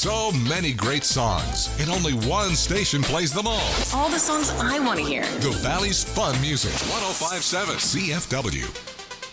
So many great songs, and only one station plays them all. All the songs I want to hear. The Valley's Fun Music, 105.7 CFW.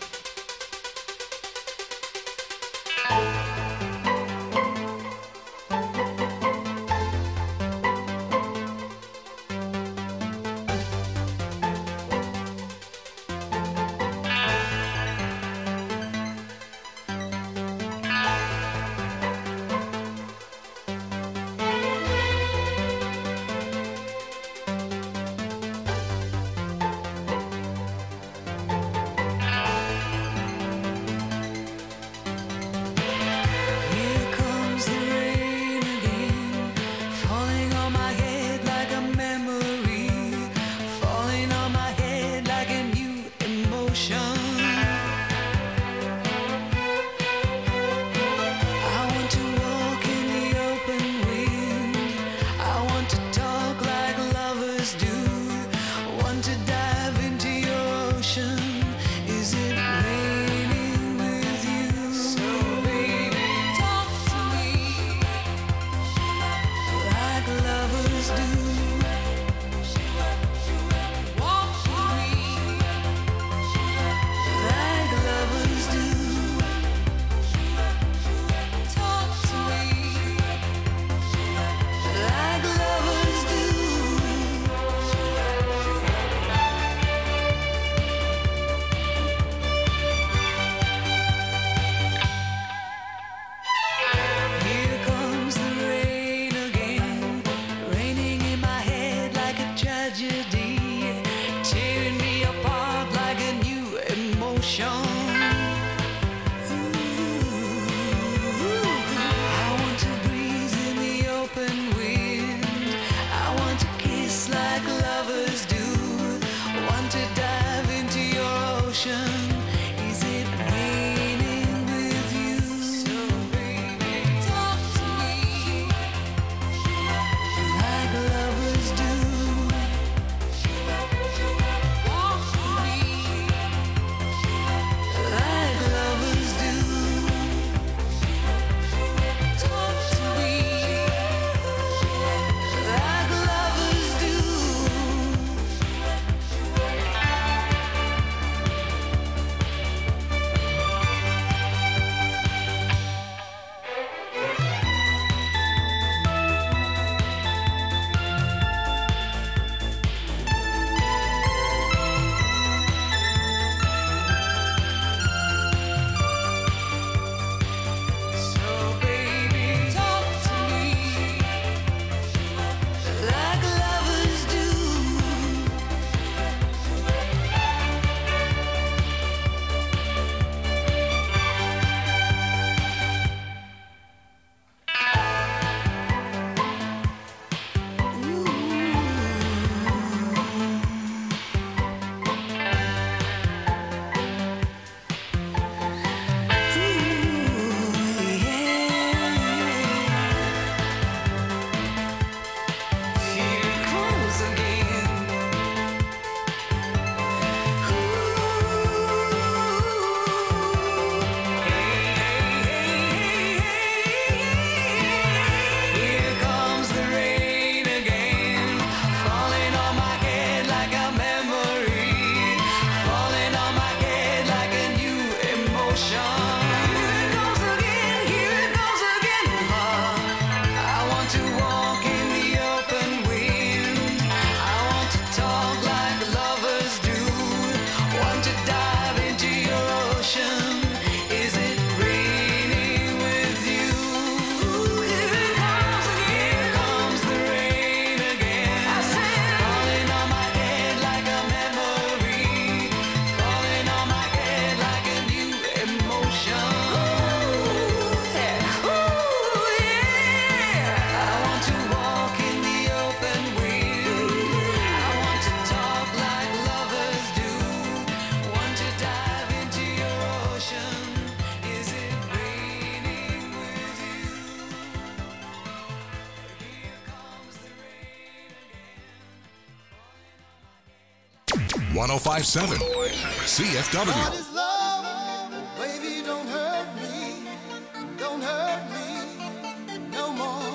.1057 CFW. God is love, baby, don't hurt me no more.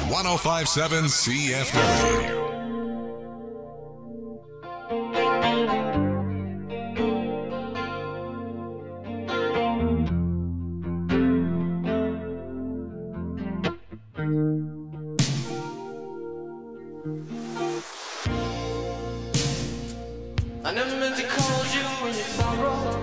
1057 CFW. I never meant to call you when you sorrow.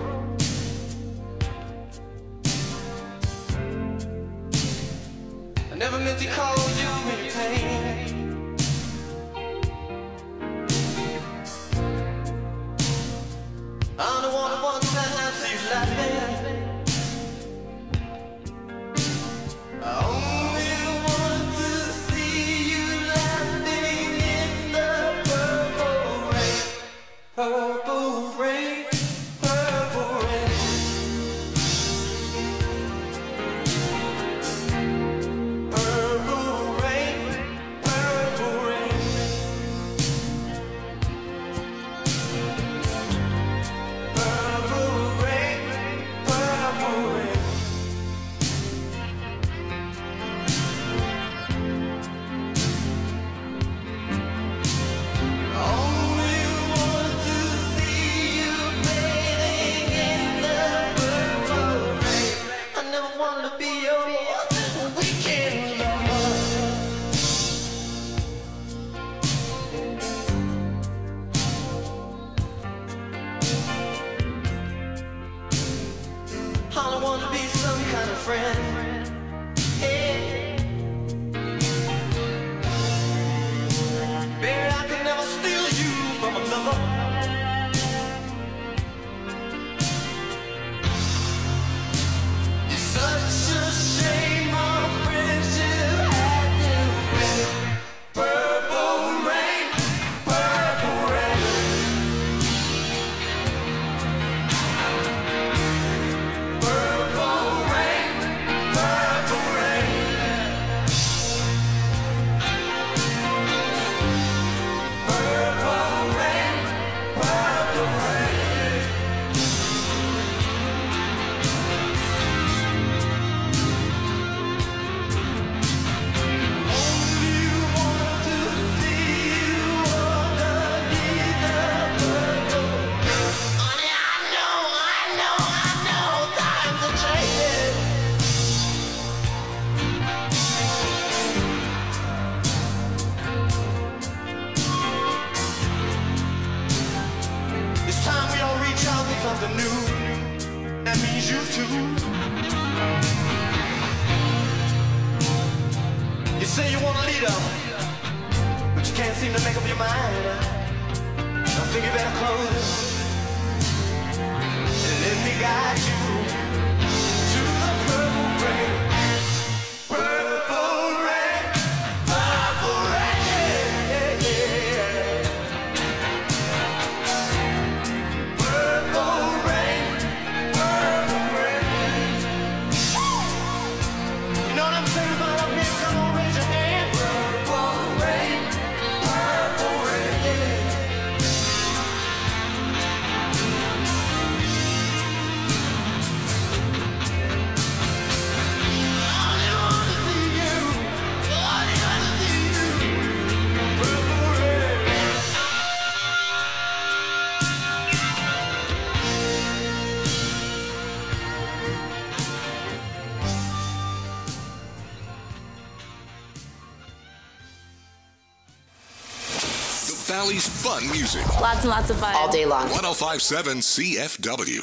I never meant to call you when you pain. I don't wanna one time see you laughing. I only want to see you laughing in the purple rain. Purple rain, purple rain. Purple rain, purple rain. Purple rain, purple rain. Only want to see you bathing in the purple rain. I never wanna be your weekend lover. I don't wanna be some kind of friend. Hey. Baby, I could never steal you from another. It's such a shame our friendship had to end. Purple rain, purple rain. Purple rain, purple rain. Purple rain, purple rain. Only want to see you underneath the purple rain. Honey, I know, times are changing. It's time we all reach out for something new. That means you too. You say you want a leader, but you can't seem to make up your mind. I think you better close it and let me guide you to the purple rain. Purple rain, purple rain. Purple rain, purple rain. You know what I'm saying about up here? Come on, raise your hand. Purple rain, purple rain. I wanna see you. I wanna see you. Purple rain. The Valley's fun music. Lots and lots of fun. all day long. 1057 CFW.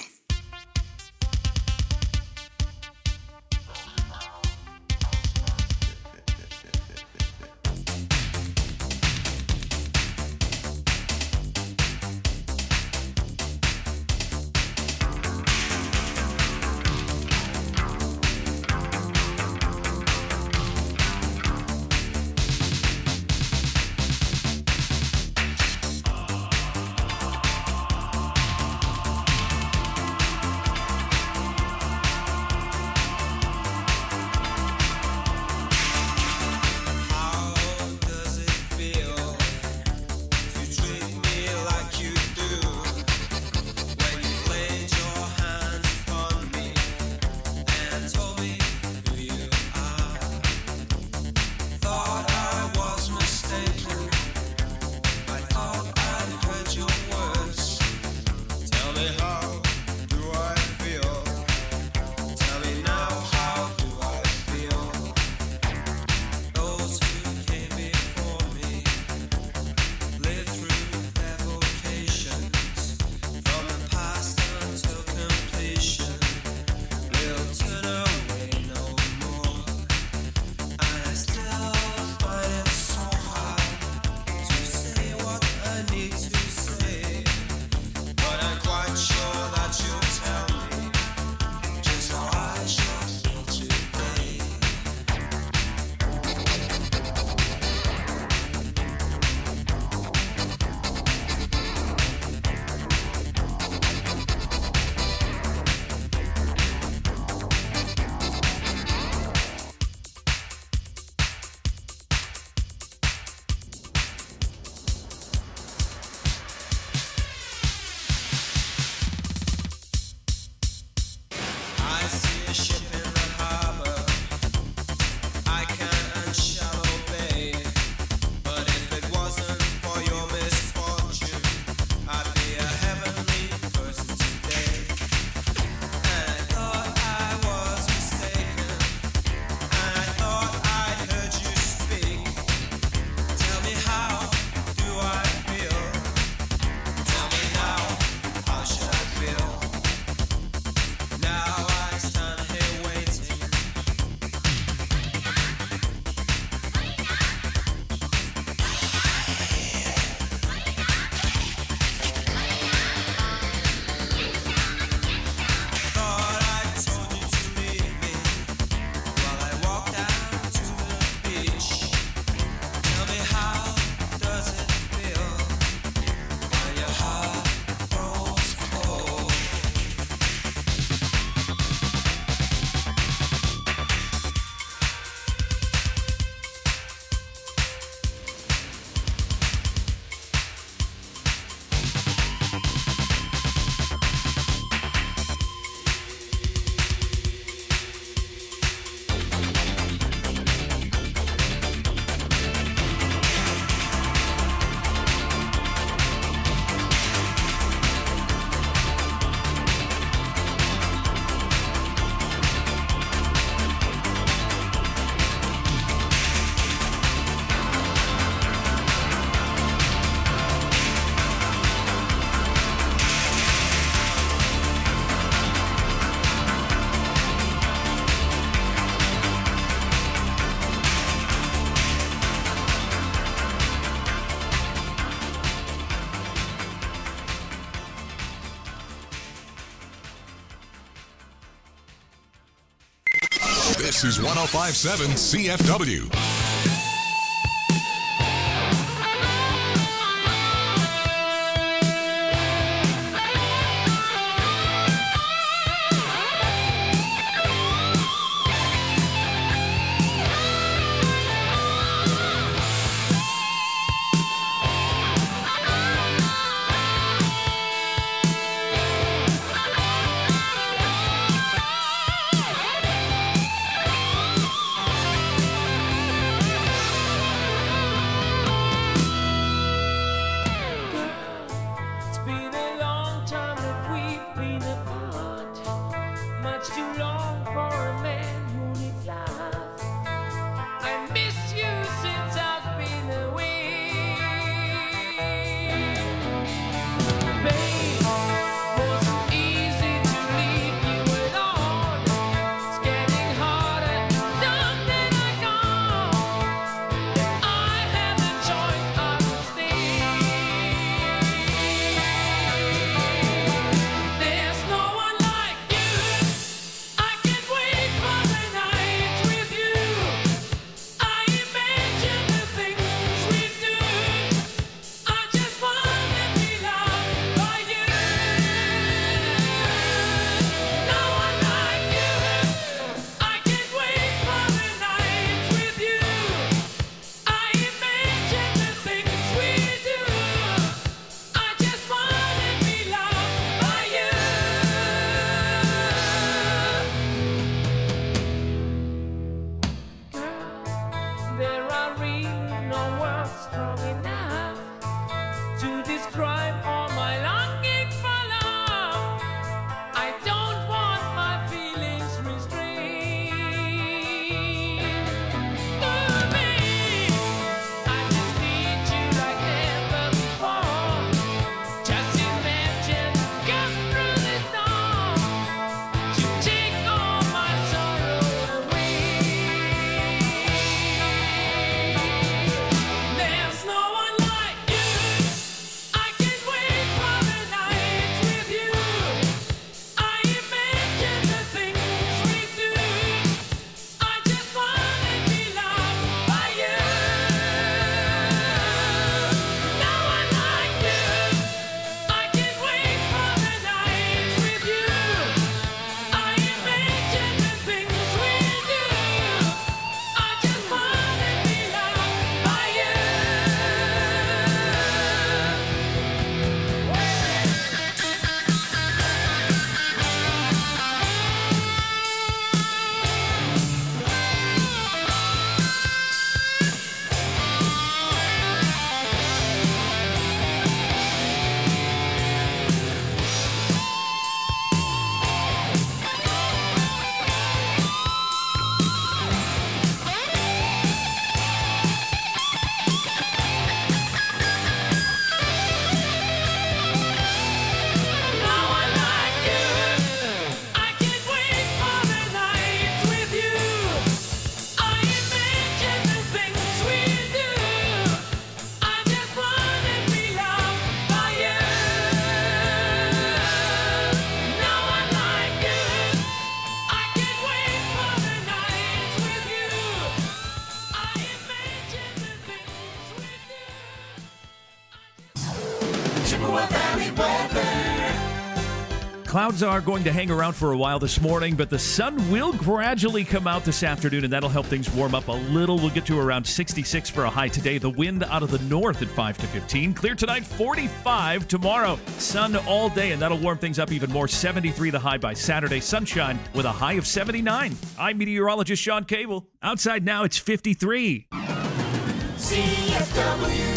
This is 105.7 CFW. Clouds are going to hang around for a while this morning, but the sun will gradually come out this afternoon, and that'll help things warm up a little. We'll get to around 66 for a high today. The wind out of the north at 5 to 15. Clear tonight, 45 tomorrow. Sun all day, and that'll warm things up even more. 73 the high by Saturday. Sunshine with a high of 79. I'm meteorologist Sean Cable. Outside now, it's 53. CFW.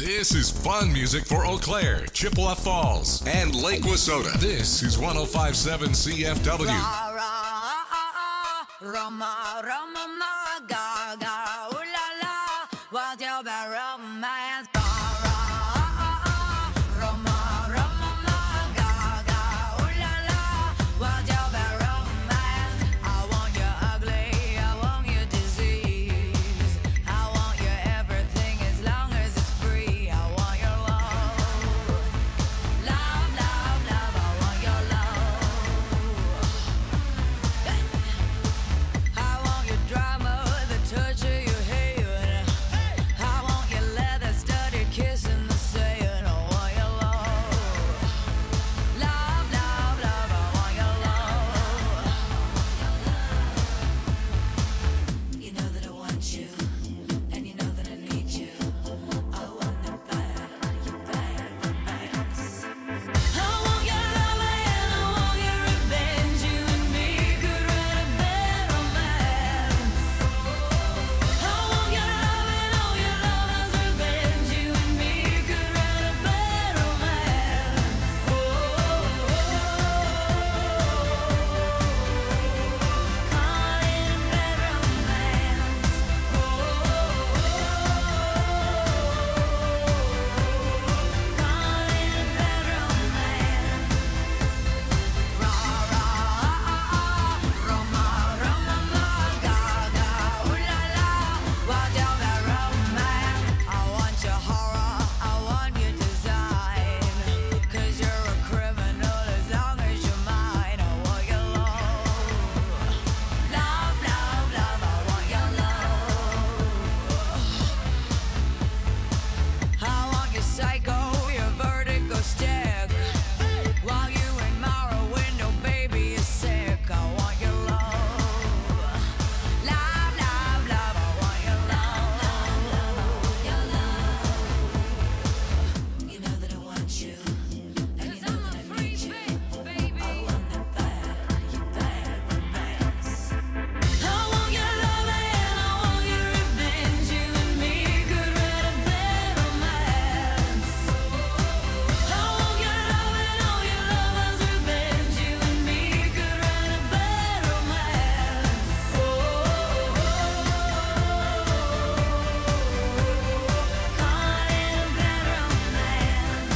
This is fun music for Eau Claire, Chippewa Falls, and Lake Wissota. This is 105.7 CFW. Roma, Roma, ma, ga, ga, ooh la la, what's your bad romance? Roma, Roma, ma, ga, ga, ooh la la, what's your bad romance? I want you ugly, I want you disease, I want you everything as long as it's free. I want your love, love, love, love, I want your love. I want your drama, the touch of your hand. I want your leather studded kiss in the sand. I want your love, love, love, love. I want your love. You know that I want you, and you know that I need you. I want it bad, you bad romance. I want your love and I want your revenge. You and me could write a bad romance. I want your love and all your lovers' revenge. You and me could write a bad romance. Call it a bad romance. Call it a bad romance. Ra ra Roma, Roma, ma, ga, ga, ooh la la, what's your bad romance? I want your horror, I want your design, 'cause you're a criminal as long as you're mine. I want your love, love, love, love. I want your love. I want your psycho, your vertigo stick, while you admire a window, baby, you're sick. I want your love, love, love, love. I want your love, your love. You know that I want you, and you know that I need you. I want it bad, you bad romance. I want your love and I want your revenge. You and me could write a bad romance. I want your love and all your lovers' revenge. You and me could write a bad romance. Call it a bad romance.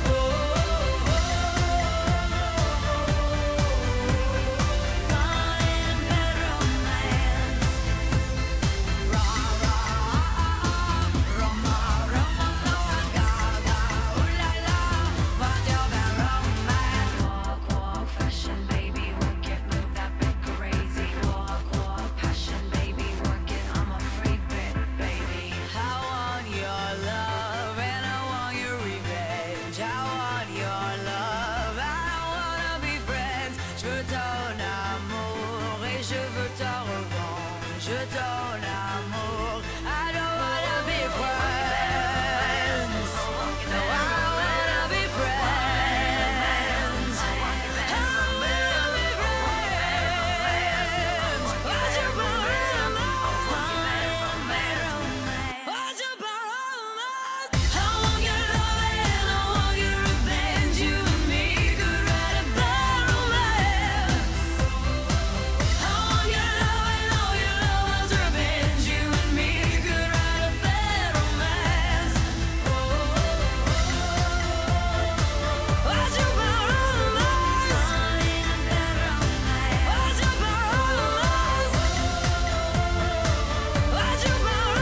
Call it a bad romance. Ra ra Roma, Roma, ma, ga, ga, ooh la la, what's your bad romance? Walk, walk, fashion, baby, work it, move that bit crazy. Walk, walk, passion, baby, work it, I'm a free bit, baby. I want your love and I want your revenge. I want your love, I wanna be friends. Je veux ton amour et je veux ta revanche. Je ton amour, I don't wanna be friends. No, I wanna be friends. I wanna be friends. What's your problem? What's your problem? I want your love and I want your revenge. You and me could write a bad romance. I want your love and all your lovers' revenge. You and me could write a bad romance. What's your problem? What's your problem? What's your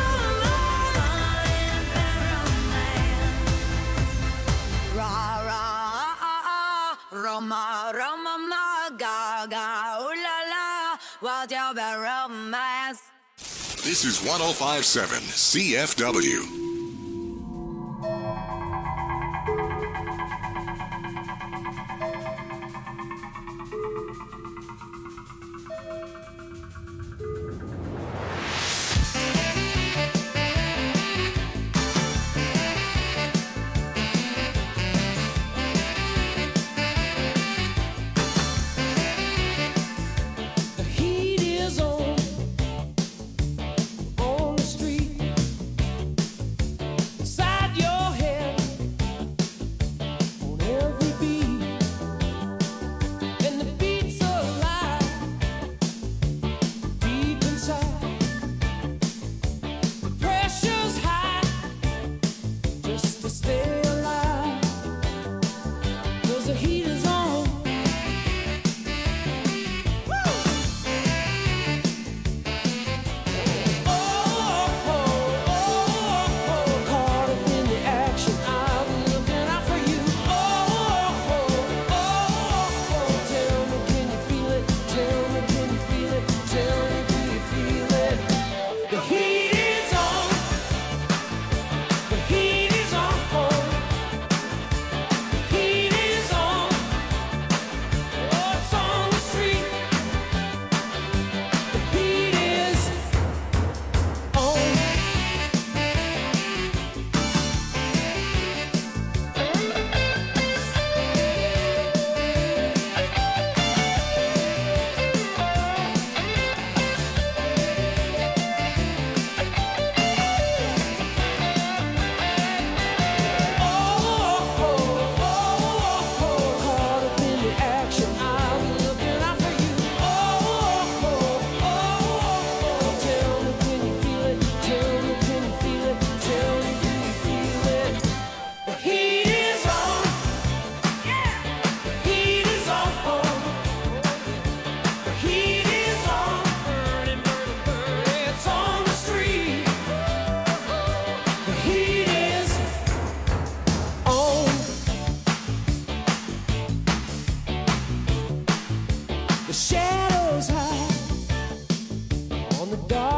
problem? Ra ra Roma, Roma, ma, ga, ga, ooh la la, what's your bad romance? This is 105.7 CFW. The heat is on the street.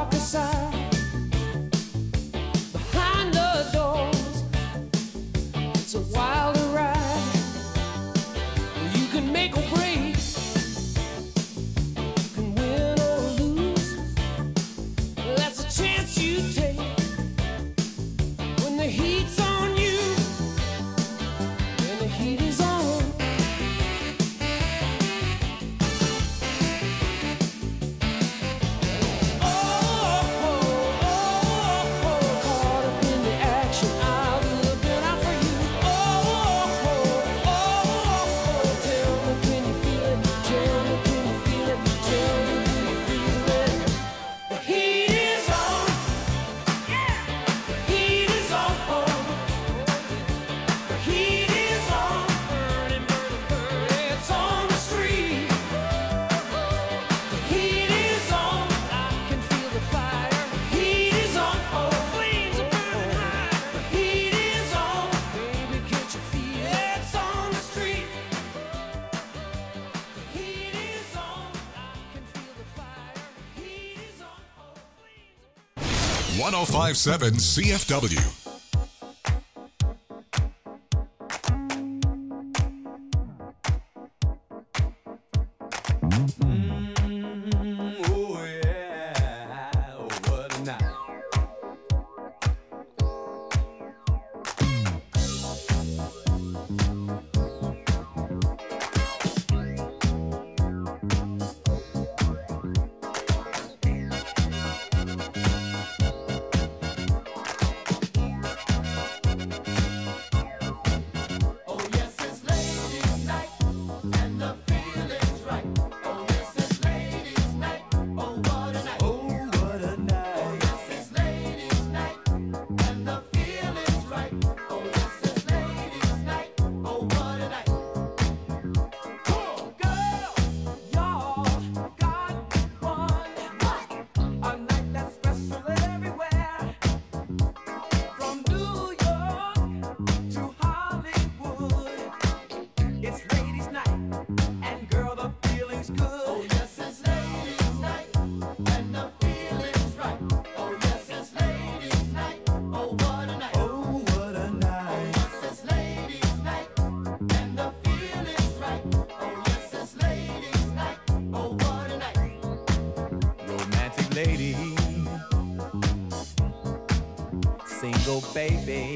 walk aside. Behind the doors, it's a wild ride. You can make or break, you can win or lose. That's a chance you take when the heat's on you, when the heat is on. Caught up in the action, I'll be looking out for you. Tell me, can you feel it? Tell me, can you feel it? Tell me, do you feel it? The heat is on. The heat is on. The heat is on. Burning, burning, burning. It's on the street. The heat is on. I can feel the fire. The heat is on. Flames are burning high. The heat is on. Baby, can't you feel it? It's on the street. The heat is on. I can feel the fire. The heat is on. Flames are 1057 CFW. Oh yeah, oh what a night. Oh yes, it's ladies' night, and the feeling's right. Oh yes, it's ladies' night. Oh what a night. Oh what a night. Oh yes, it's ladies' night, and the feeling's right. Oh yes, it's ladies' night. Oh what a night. Girls, y'all got one. A night that's special everywhere. From New York to Hollywood, it's ladies' night, and girl, the feeling's good. Oh yes, it's ladies' night, and the feeling's right. Oh yes, it's ladies' night. Oh what a night. Oh what a night. Oh yes, it's ladies' night, and the feeling's right. Oh yes, it's ladies' night. Oh what a night. Romantic lady, single baby,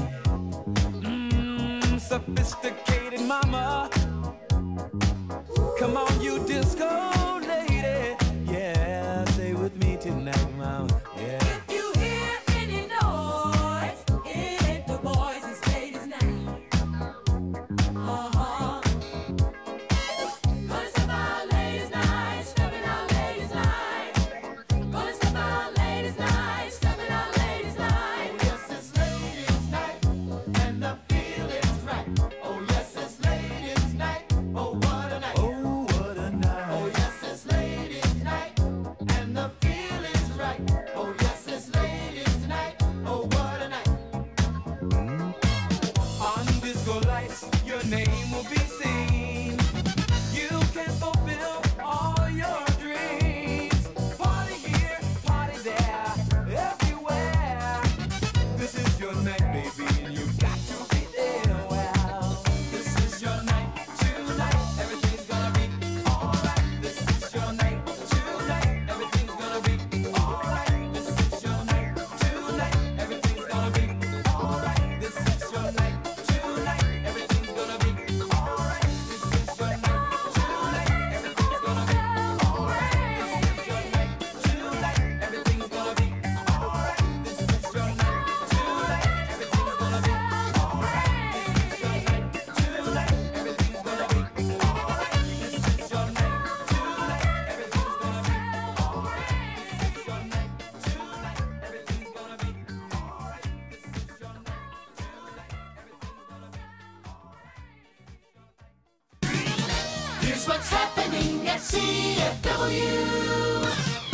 sophisticated mama. Come on, you disco lady. Yeah, stay with me tonight, mama. Yeah. If you hear any noise, it ain't the boys, it's ladies' night. Gonna step out ladies' night, stepping out ladies' night. Gonna step out ladies' night, stepping out ladies' night. Yes, it's ladies' night, and the feeling's right. Oh yes, it's ladies' night. Oh what a night. Oh what a night. Oh yes, it's ladies' night, and the feeling's right. Oh yes, it's ladies' night. Oh what a night. On disco lights, your name will be seen. You can fulfill all your dreams. Party here, party there, everywhere. This is your night, baby, and you've got to be there. Well, this is your night tonight. Everything's gonna be alright. This is your night tonight. Everything's gonna be alright. This is your night tonight. Everything's gonna be alright. This is your night tonight. Everything's gonna be alright. This is your night tonight. Everything's gonna be alright. This is your night tonight. Everything's gonna be alright. This is your night tonight. Everything's gonna be alright. This is your night tonight. Everything's gonna be alright. This is your night tonight. Everything's gonna be alright. This is your night tonight. Everything's gonna be alright. This is your night tonight. Here's what's happening at CFW.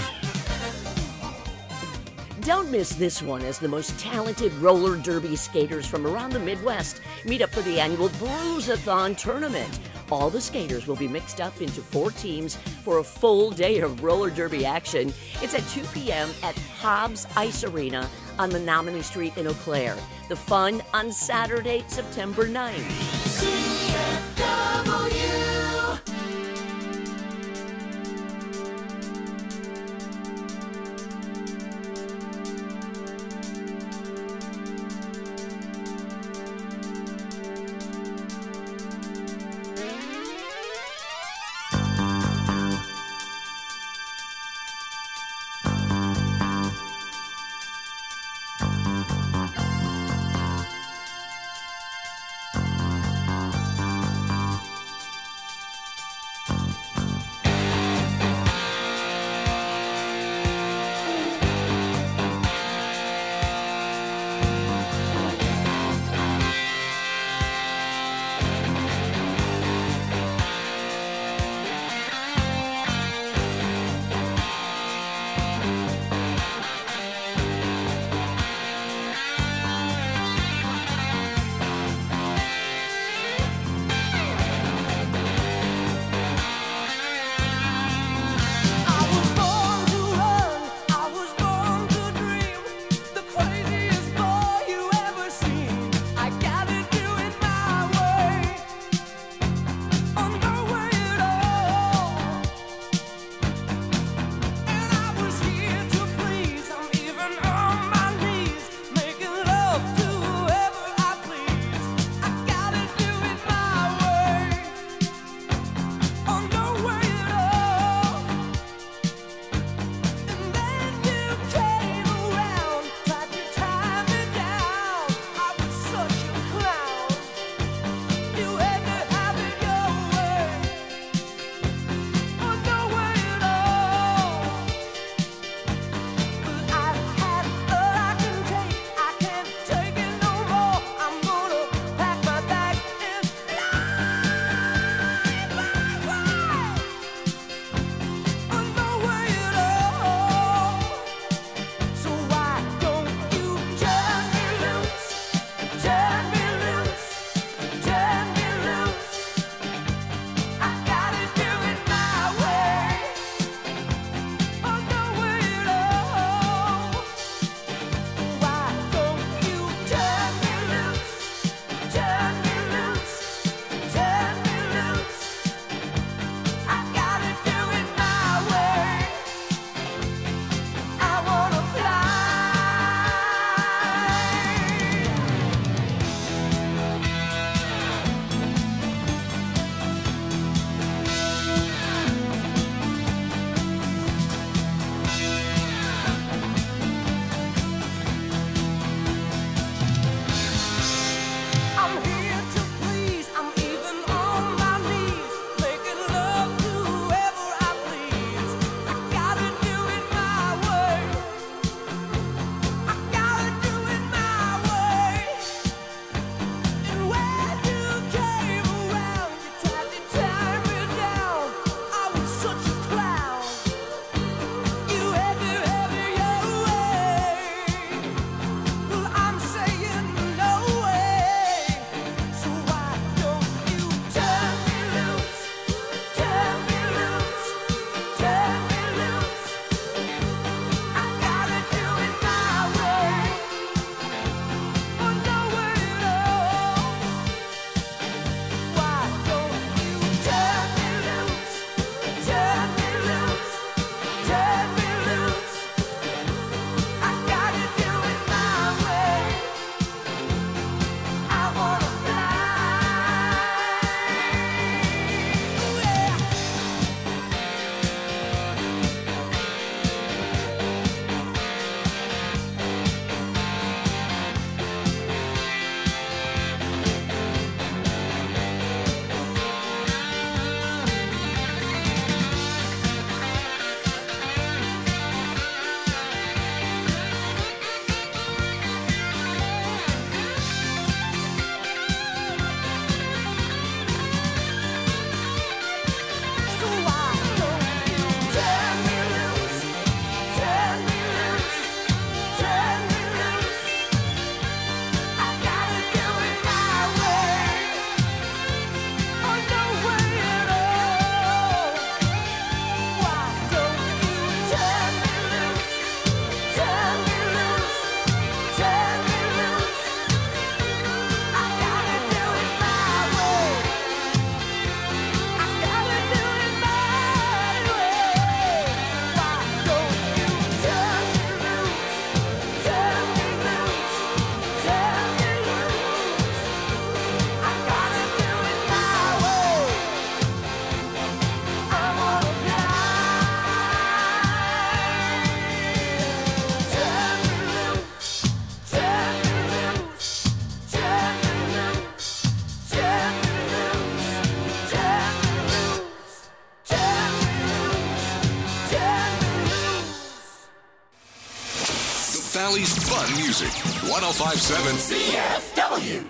Don't miss this one as the most talented roller derby skaters from around the Midwest meet up for the annual Bruise-a-thon tournament. All the skaters will be mixed up into 4 teams for a full day of roller derby action. It's at 2 p.m. at Hobbs Ice Arena on Menominee Street in Eau Claire. The fun on Saturday, September 9th. Valley's fun music. 105.7 CFW.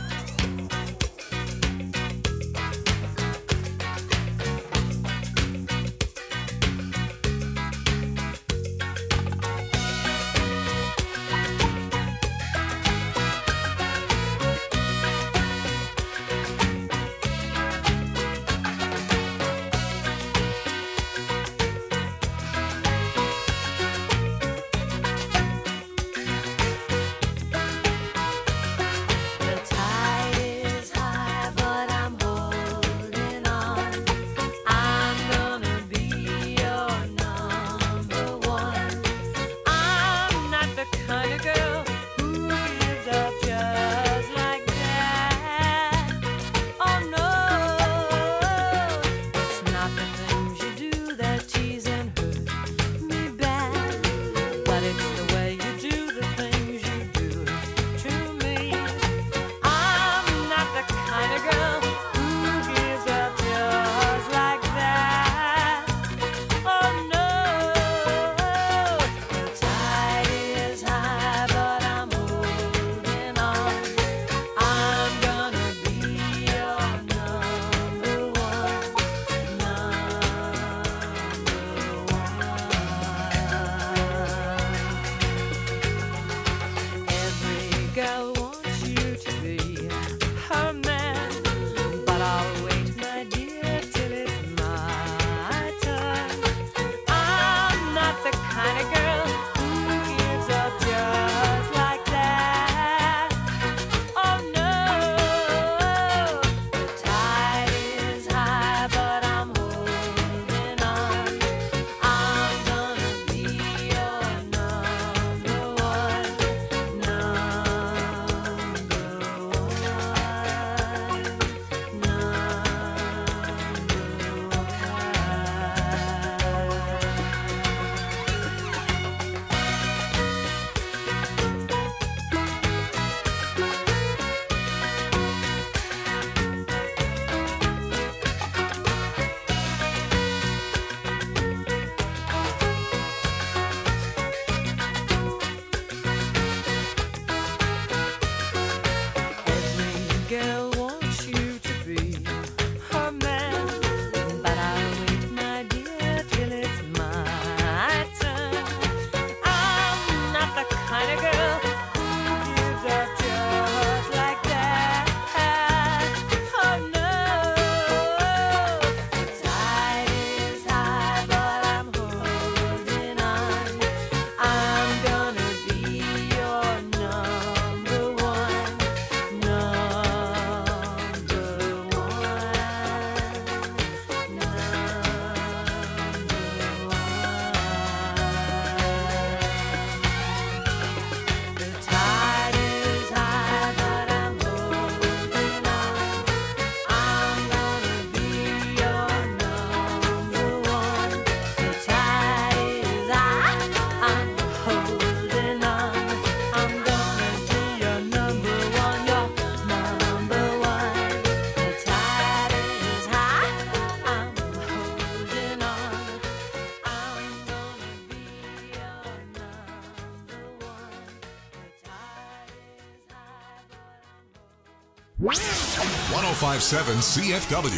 .105.7 CFW,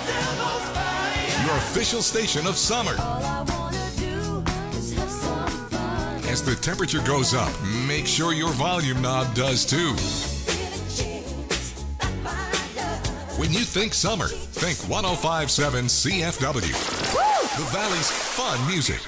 your official station of summer. As the temperature goes up, make sure your volume knob does too. When you think summer, think 105.7 CFW, the Valley's fun music.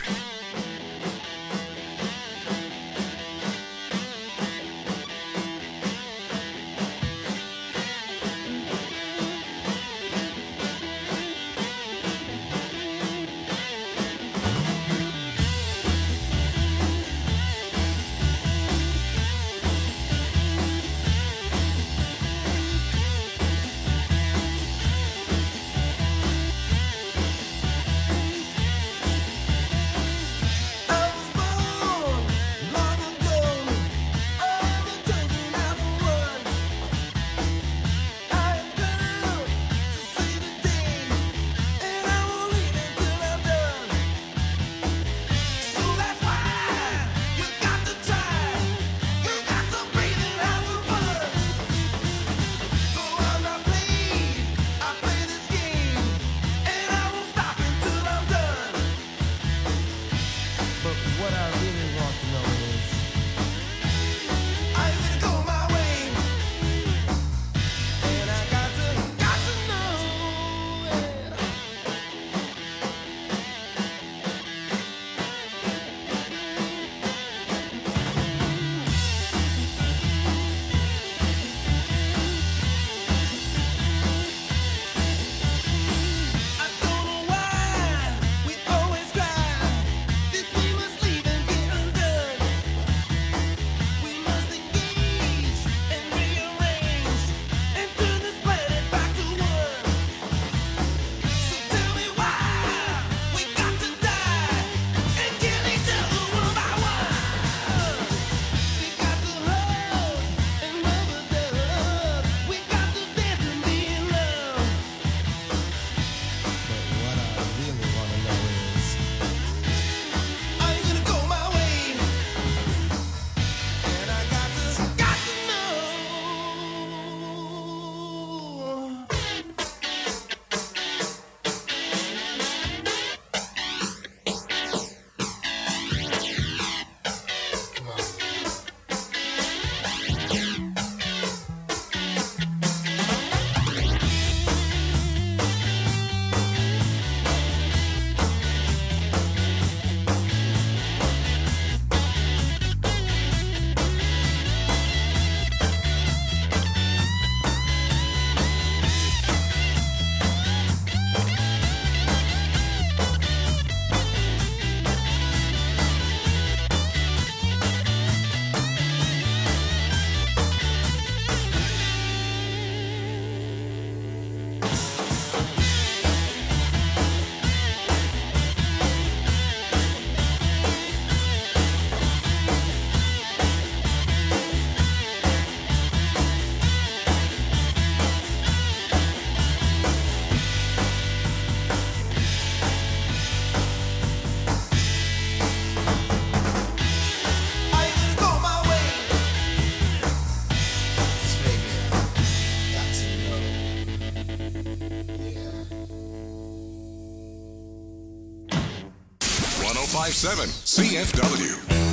1057 CFW.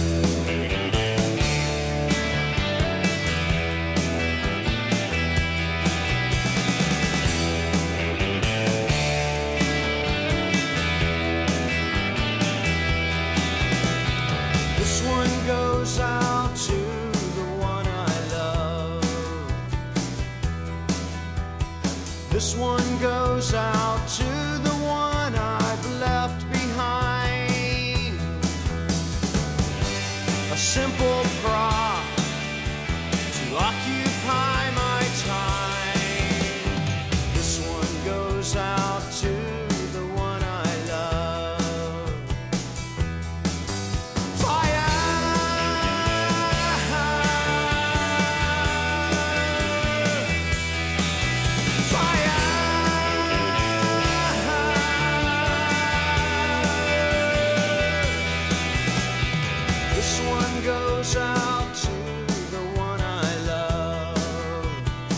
This one goes out to the one I love. This one goes out to the one I've left behind. A simple prop to occupy my time. This one goes out to the one I love. This one goes out to the one I love.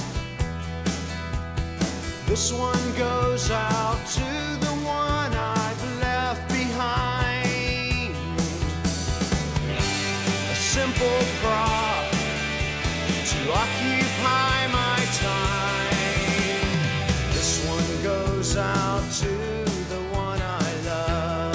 This one goes out to the one I've left behind. A simple prop to occupy my time. This one goes out to the one I love.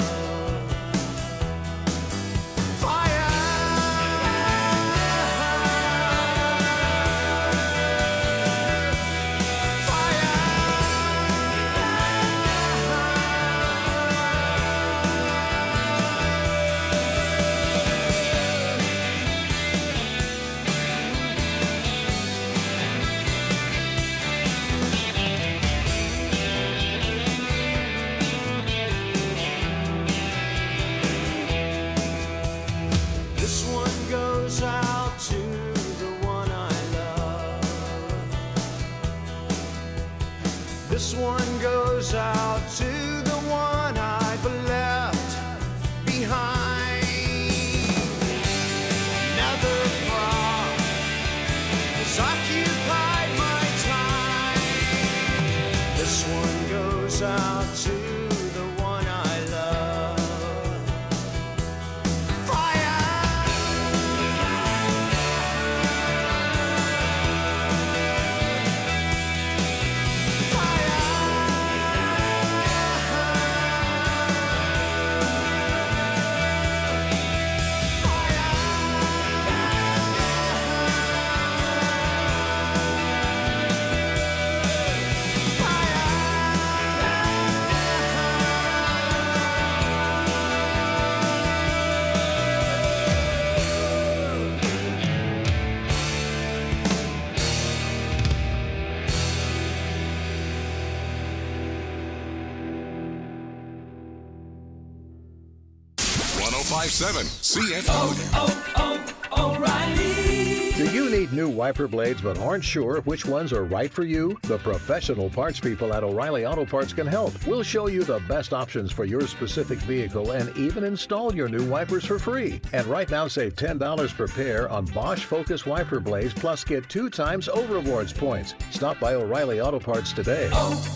This one goes out to the one I love. This one goes out to the one I've left behind. Another prop has occupied my time. This one goes out to the one I love. CFW. O'Reilly. Do you need new wiper blades but aren't sure which ones are right for you? The professional parts people at O'Reilly Auto Parts can help. We'll show you the best options for your specific vehicle and even install your new wipers for free. And right now, save $10 per pair on Bosch Focus wiper blades, plus get 2 times O-Rewards points. Stop by O'Reilly Auto Parts today.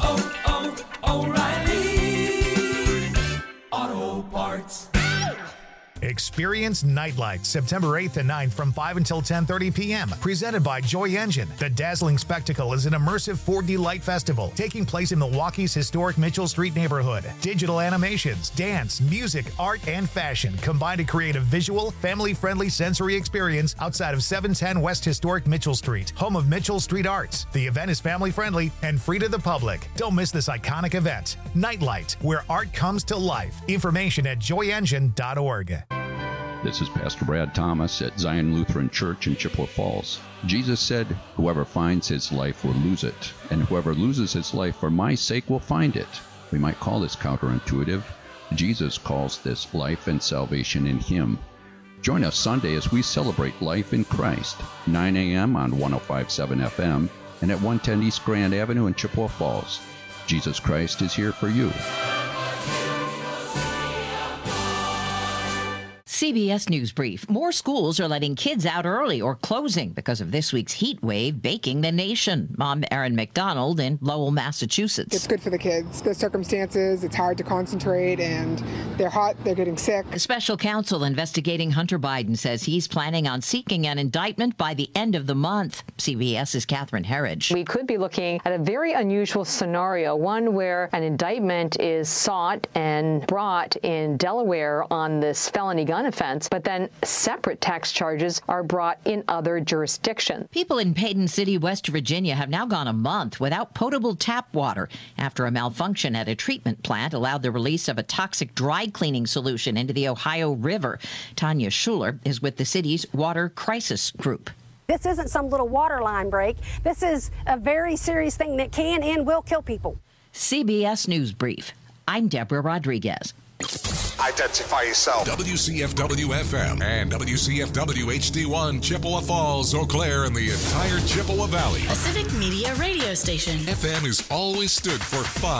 O'Reilly Auto Parts. Experience Nightlight, September 8th and 9th from 5 until 10:30 p.m. Presented by Joy Engine. The dazzling spectacle is an immersive 4D light festival taking place in Milwaukee's historic Mitchell Street neighborhood. Digital animations, dance, music, art, and fashion combine to create a visual, family-friendly sensory experience outside of 710 West Historic Mitchell Street, home of Mitchell Street Arts. The event is family-friendly and free to the public. Don't miss this iconic event. Nightlight, where art comes to life. Information at joyengine.org. This is Pastor Brad Thomas at Zion Lutheran Church in Chippewa Falls. Jesus said, "Whoever finds his life will lose it, and whoever loses his life for my sake will find it." We might call this counterintuitive. Jesus calls this life and salvation in him. Join us Sunday as we celebrate life in Christ, 9 a.m. on 105.7 FM and at 110 East Grand Avenue in Chippewa Falls. Jesus Christ is here for you. CBS News Brief. More schools are letting kids out early or closing because of this week's heat wave baking the nation. Mom Erin McDonald in Lowell, Massachusetts. It's good for the kids. The circumstances, it's hard to concentrate, and they're hot, they're getting sick. The special counsel investigating Hunter Biden says he's planning on seeking an indictment by the end of the month. CBS's Catherine Herridge. We could be looking at a very unusual scenario, one where an indictment is sought and brought in Delaware on this felony gun offense, but then separate tax charges are brought in other jurisdictions. People in Payton City, West Virginia have now gone a month without potable tap water after a malfunction at a treatment plant allowed the release of a toxic dry cleaning solution into the Ohio River. Tanya Schuler is with the city's Water Crisis Group. This isn't some little water line break. This is a very serious thing that can and will kill people. CBS News Brief. I'm Deborah Rodriguez. Identify yourself. WCFW-FM and WCFW-HD1, Chippewa Falls, Eau Claire, and the entire Chippewa Valley. A civic media radio station. FM has always stood for fun.